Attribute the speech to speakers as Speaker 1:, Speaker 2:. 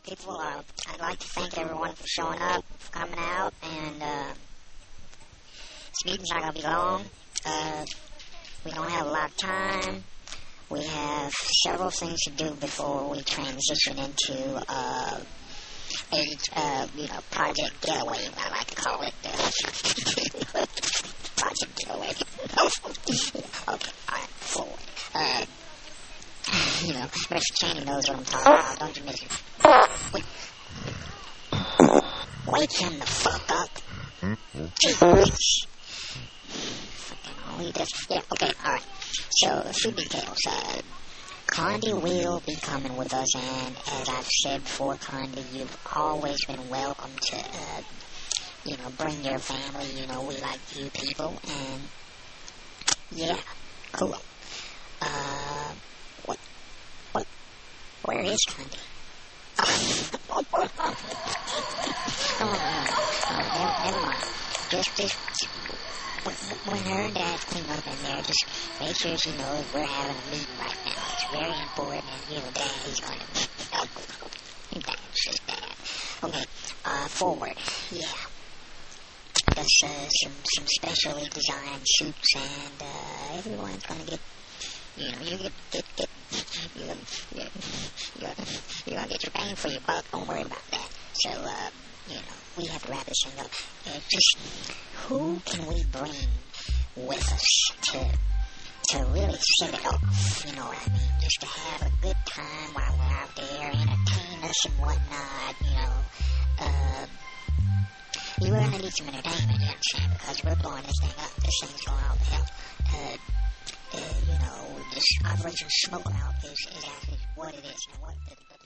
Speaker 1: people, I'd like to thank everyone for showing up, for coming out, and this meeting's not going to be long. We don't have a lot of time. We have several things to do before we transition into Project Getaway, I like to call it. Project Getaway. Okay, alright, forward. Mr. Cheney knows what I'm talking about, don't you, Mr. Wake him the fuck up. Jeez. Yeah, okay, alright. So, a few details. Condi will be coming with us, and as I've said before, Condi, you've always been welcome to, bring your family. We like you people, and yeah, cool. Where is Condi? Never mind. Just when her and Dad clean up in there, just make sure she knows we're having a meeting right now. It's very important, and Dad, he's going to. That's just Dad. Okay, forward. Yeah. Just some specially designed suits, and everyone's going to get. You're gonna get your bang for your buck. Don't worry about that. So, we have to wrap this thing up. Just who can we bring with us to really set it off? You know what I mean? Just to have a good time while we're out there, entertain us and whatnot. You're gonna need some entertainment, you understand? Because we're blowing this thing up. This thing's going all to hell. This Operation Smoke Mouth is actually what it is. What the